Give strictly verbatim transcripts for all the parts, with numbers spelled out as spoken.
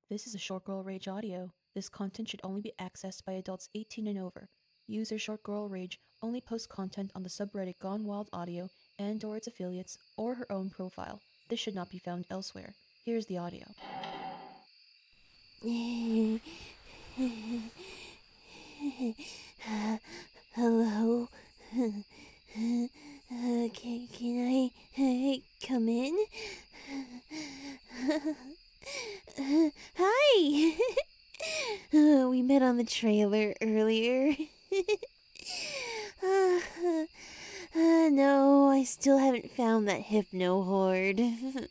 This is a Short Girl Rage audio. This content should only be accessed by adults eighteen and over. User Short Girl Rage only posts content on the subreddit Gone Wild Audio and or its affiliates or her own profile. This should not be found elsewhere. Here's the audio. Hello? Uh, can, can I uh, come in? Uh, hi! Uh, we met on the trailer earlier. uh, uh, no, I still haven't found that hypno horde.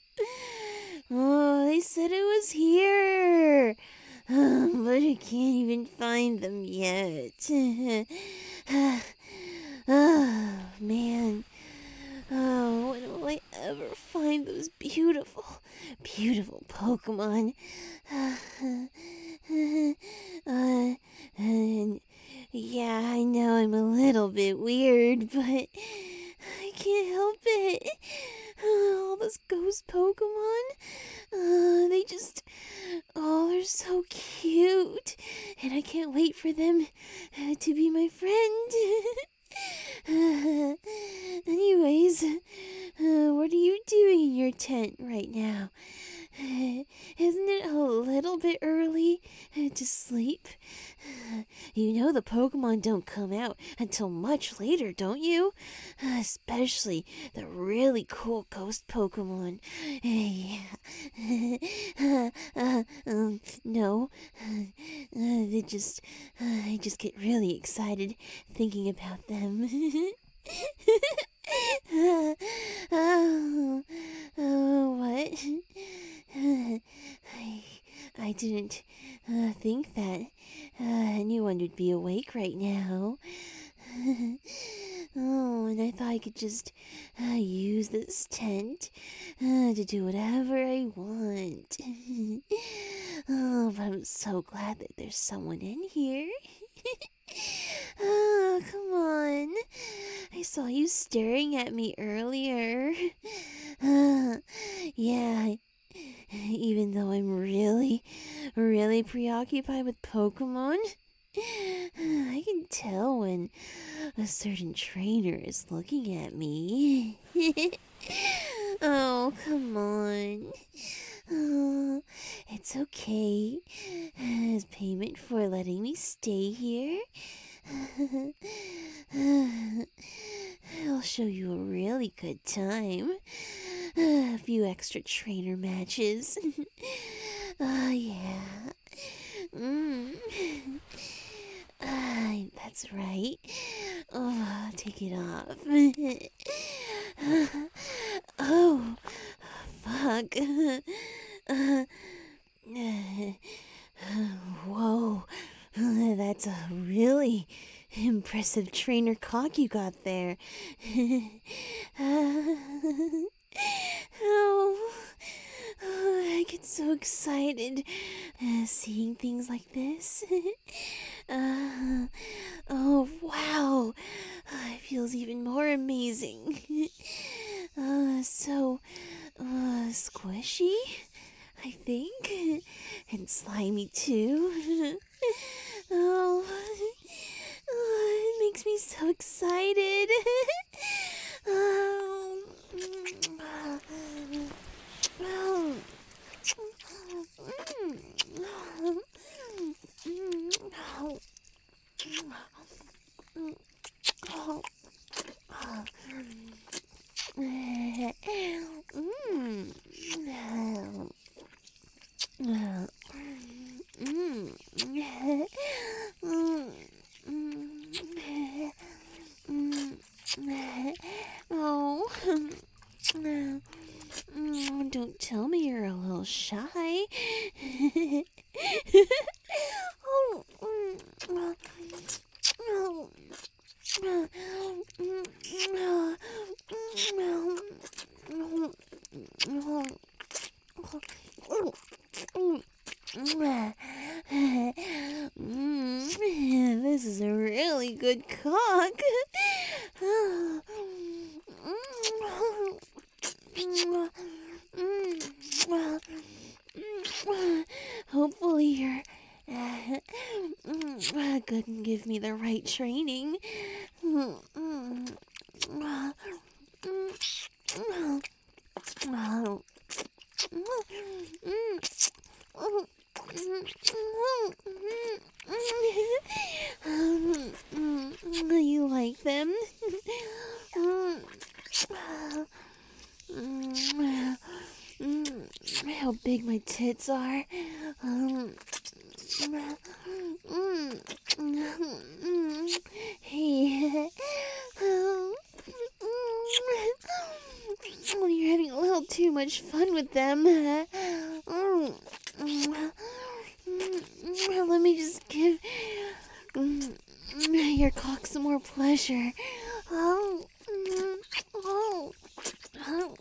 Oh, they said it was here. Um, but I can't even find them yet. Oh, man. Oh, when will I ever find those beautiful, beautiful Pokemon? Uh, and yeah, I know I'm a little bit weird, but I can't help it. All those ghost Pokemon, uh, they just, oh, they're so cute. And I can't wait for them uh, to be my friend. uh, anyways, uh, what are you doing in your tent right now? Uh, isn't it a little bit early uh, to sleep? Uh, you know the Pokemon don't come out until much later, don't you? Uh, especially the really cool ghost Pokemon. Uh, yeah. uh, uh, um, no. Uh, uh, they just, uh, I just get really excited thinking about them. uh, oh, oh, what? I, I didn't uh, think that uh, anyone would be awake right now. Oh, and I thought I could just uh, use this tent uh, to do whatever I want. Oh, but I'm so glad that there's someone in here. Oh, come on. I saw you staring at me earlier. Uh, yeah, even though I'm really, really preoccupied with Pokemon, I can tell when a certain trainer is looking at me. Oh, come on. Oh, it's okay. As payment for letting me stay here, I'll show you a really good time. A few extra trainer matches. Oh, yeah. Mm. Ah, that's right. Oh, take it off. Oh, fuck. Uh, whoa, that's a really impressive trainer cock you got there. Oh, oh, I get so excited uh, seeing things like this. uh, oh, wow. Uh, it feels even more amazing. uh, so, uh, squishy, I think, and slimy too. Oh, oh, it makes me so excited. Oh, oh, oh, oh, don't tell me you're a little shy. Oh, Mm, this is a really good cock. Hope earlier. Uh, couldn't give me the right training. You like them? How big my tits are. Hey. You're having a little too much fun with them. Let me just give your cock some more pleasure. Oh. Oh. Oh.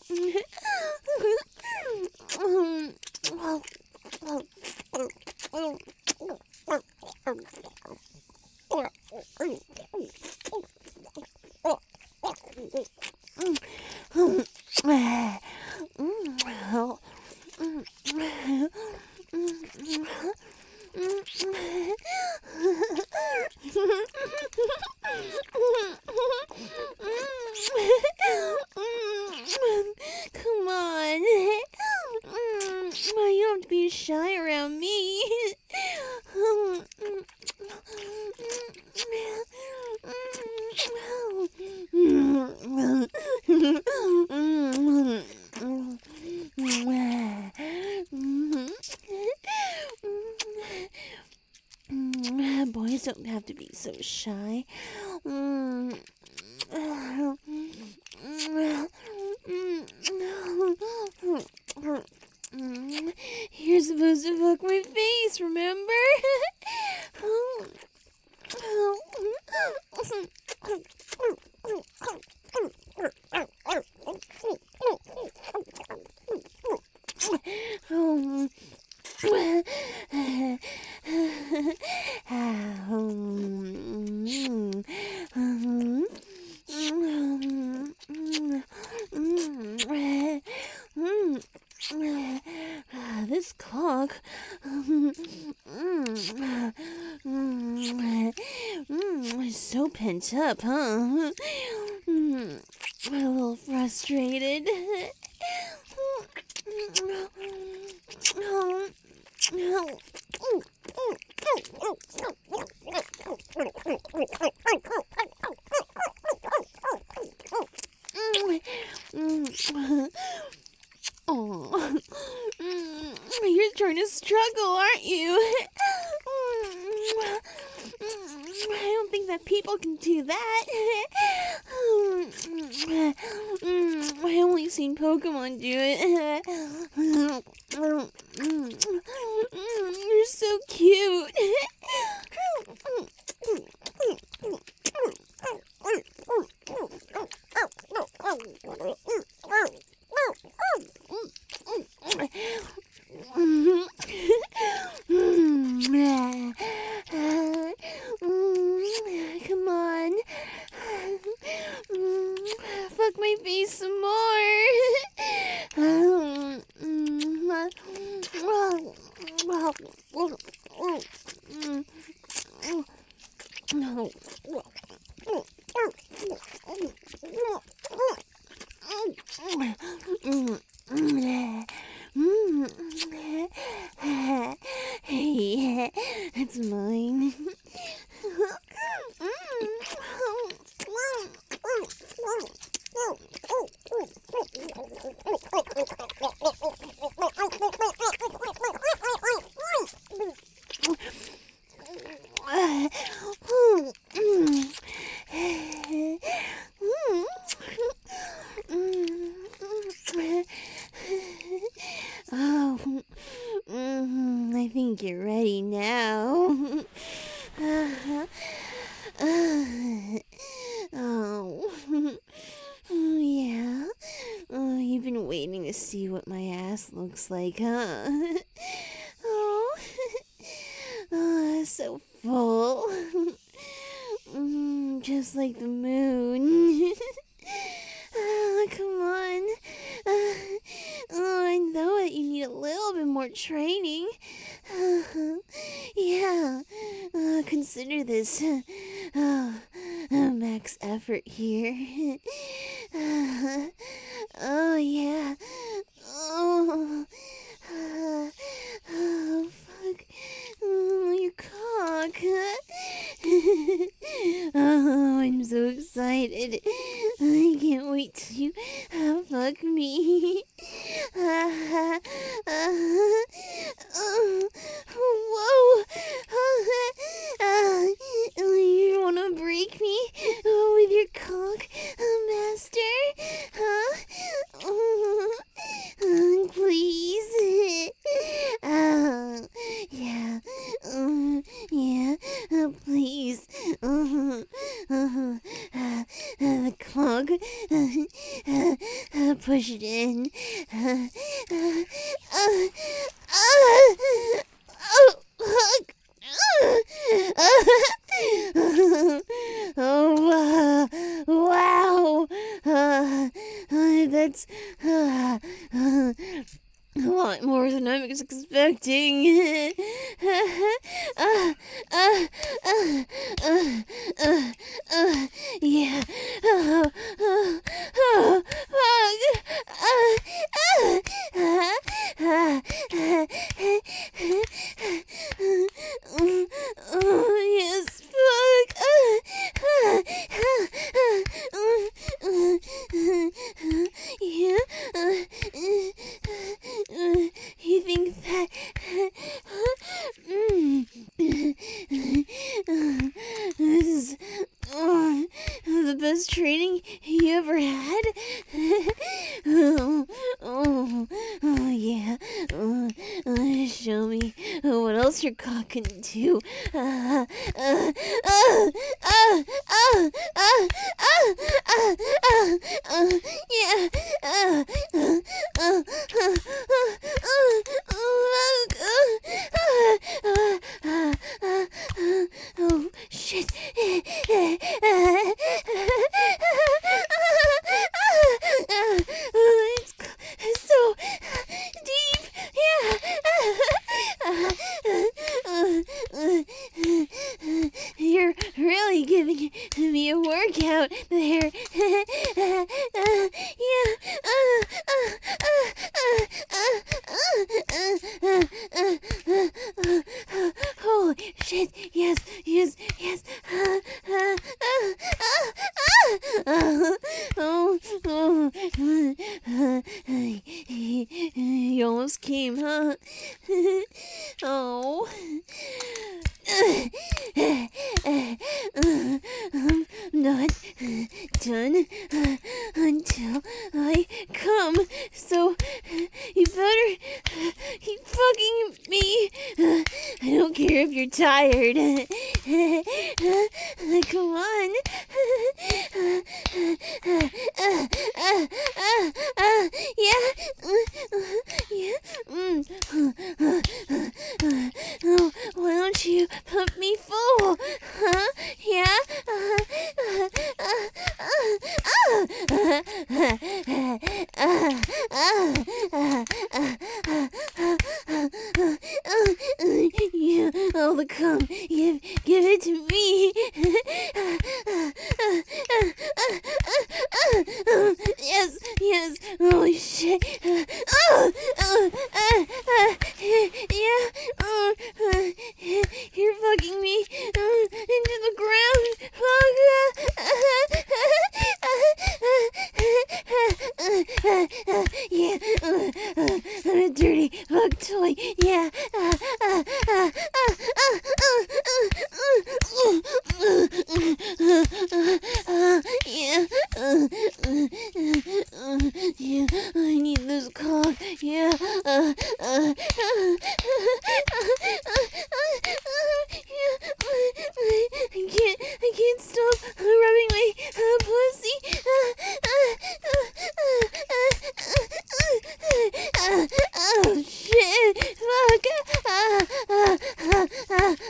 Come on. You don't have to be shy around me. Boys don't have to be so shy. You're supposed to fuck my face, remember? This cock is so pent up, huh? I'm a little frustrated. Oh, you're trying to struggle, aren't you? I don't think that people can do that. I only seen Pokemon do it. You're so cute. Come on. Fuck my face some more. Hey, it's mine. Oh, mm, I think you're ready now. uh, uh, oh, oh, yeah. Oh, you've been waiting to see what my ass looks like, huh? Oh, oh, so full. Mm, just like the moon. Oh, come on. Uh, oh, I know it. You need a little bit more training. Uh, consider this oh, max effort here. Oh, yeah. Oh, oh fuck. Oh, your cock. Oh, I'm so excited. I can't wait till you uh, fuck me. Uh, uh, uh, whoa. Uh, you wanna break me uh, with your cock, uh, master? Huh? Uh, please? Uh, yeah. Uh, yeah. Uh, please. Uh, uh, uh, the clog. Uh, uh, uh, push it in. Uh, uh, uh, uh, oh, fuck. Oh, uh, wow. Uh, uh, that's uh, uh, a lot more than I was expecting. uh, uh, uh, uh, uh, uh, yeah. Oh, oh, oh, fuck. Uh, uh, uh, uh, oh, yes, fuck. Uh, uh, uh, yeah. Uh, uh, you think that this is uh, the best training you ever had? Oh, oh, oh yeah. Uh, uh, show me what else your cock can do. Uh, uh, uh, uh, uh, uh, uh, uh, uh, uh, yeah. Uh, uh, uh, uh, oh shit. It's, it's so deep. Yeah. You're really giving me a workout there. Yeah. Holy shit, yes, yes, yes. Oh, oh, you almost came, huh? Oh. I'm not done until I come, so you better keep fucking me. I don't care if you're tired. Come on. Yeah. Yeah. Oh, why don't you pump me full? Huh? Yeah? Yeah, all the cum. Give, give it to me. Yes, yes. Holy shit. Yeah. You're fucking me into the ground. Yeah. I'm a dirty fuck toy. Yeah. Yeah. Yeah. I need this cock. Yeah. I can't, I can't stop rubbing my uh, pussy. Oh shit! Fuck!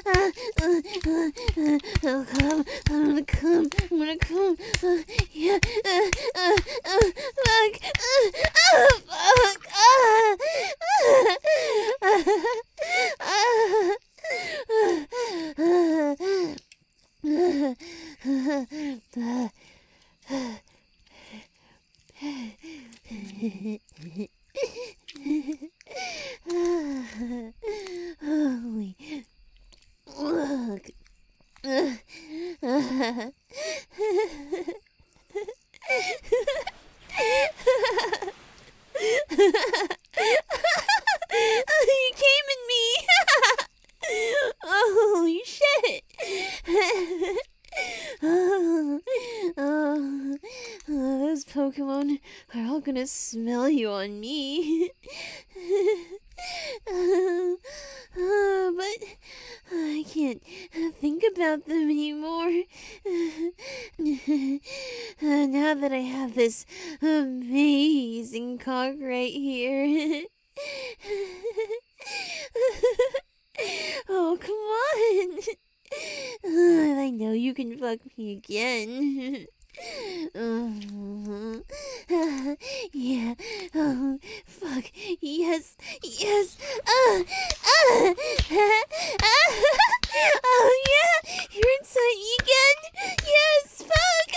Holy. Look. You came in me. Holy shit. Oh, oh, oh, those Pokemon are all gonna smell you on me. uh, uh, but I can't think about them anymore. Uh, now that I have this amazing cock right here. Oh, come on. Uh, I know you can fuck me again. Uh, uh, yeah. Oh, fuck. Yes. Yes. Uh, uh, uh, uh, oh, yeah. You're inside me again. Yes. Fuck.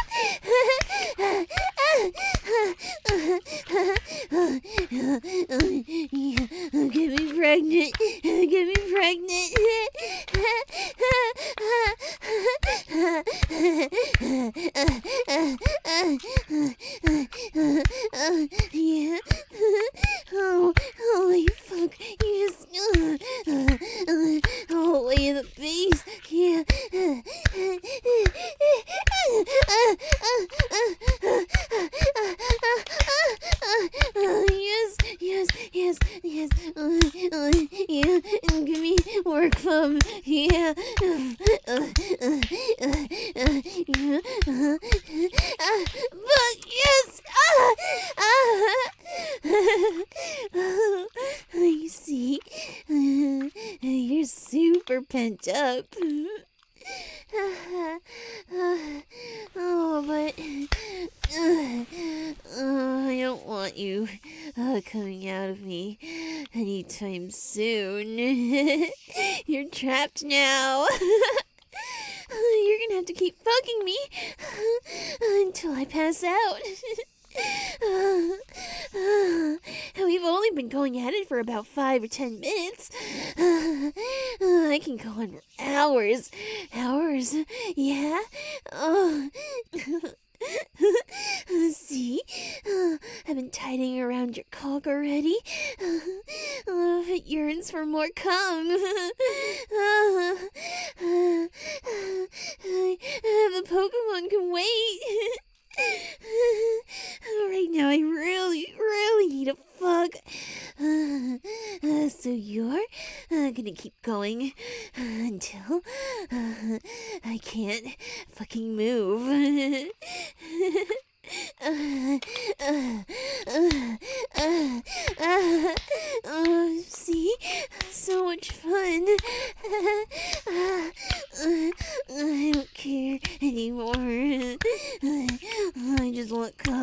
Yeah. Get me pregnant. Get me pregnant. Yeah. Oh, holy fuck. Yes. All the way to the base. Yeah. Yes, yes, yes, yes. Yeah. Give me work from. Yeah. But yes. You see, you're super pent up. Oh, but uh, uh, I don't want you uh, coming out of me anytime soon. You're trapped now. You're gonna have to keep fucking me until I pass out. Uh, uh, we've only been going at it for about five or ten minutes. Uh, uh, I can go on for hours. Hours, yeah. Uh, see? Uh, I've been tidying around your cock already. Uh, uh, it yearns for more cum. Uh, uh, uh, the Pokemon can wait. Right now, I really, really need a fuck. Uh, uh, so you're uh, gonna keep going uh, until uh, I can't fucking move. Uh, uh, uh, uh, uh, uh, see? So much fun. Uh, uh, uh, I don't care anymore. Uh, I just want cum.